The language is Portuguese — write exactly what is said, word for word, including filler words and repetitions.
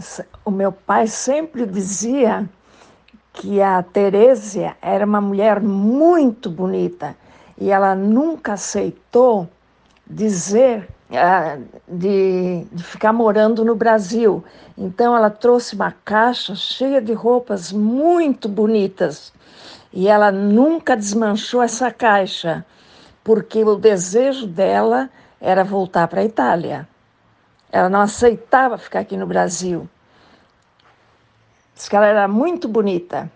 O meu pai sempre dizia que a Terésia era uma mulher muito bonita e ela nunca aceitou dizer ah, de, de ficar morando no Brasil. Então ela trouxe uma caixa cheia de roupas muito bonitas e ela nunca desmanchou essa caixa, porque o desejo dela era voltar para a Itália. Ela não aceitava ficar aqui no Brasil. Diz que ela era muito bonita.